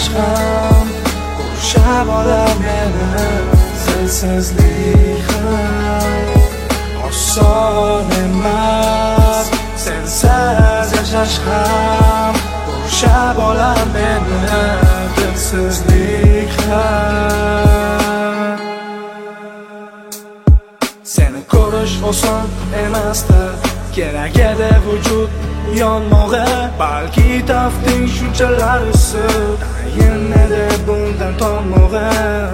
yashash ham qurshab olar meni. Zilsizlik ham oson emas, sensiz yashash ham qurshab olar meni. Dilsizlik ham seni ko'rish oson emasdi, kerak edi vujud yonmog'i. Balki tafting shunchalar issiq, tayin edi bundan tomog'i.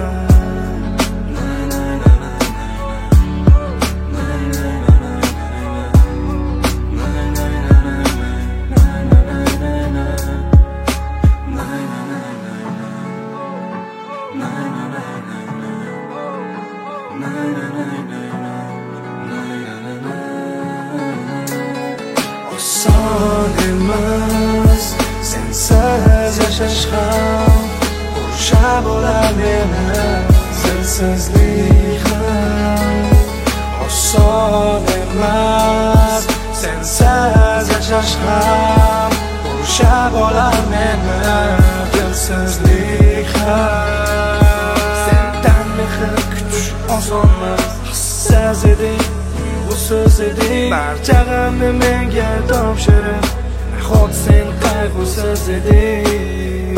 Oson emas, sensiz yashash ham qurshab olar meni. Zilsizlik ham oson emas, sensiz yashash ham qurshab olar meni. Dilsizlik ham sendan mehr kutish osonmas. Hissiz eding, usiz eding, barcha g'amni menga topshirib, nahot sen qayg'usiz eding.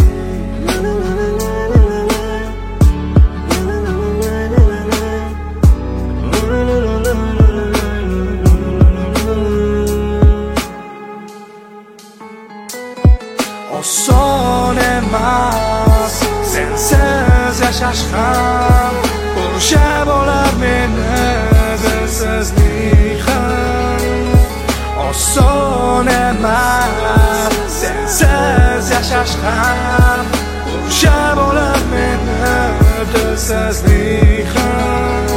Oson emas, sensiz yashash ham qurshab olar meni. Dilsizlik ham oson emas, sensiz yashash ham qurshab olar meni. Dilsizlik ham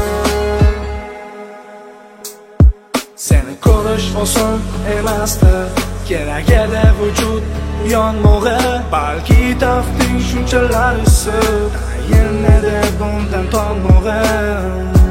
seni ko'rish oson emasdi, kerak edi vujud yonmog'i. Balki tafting shunchalar issiq, tayin edi bundan tomog'i.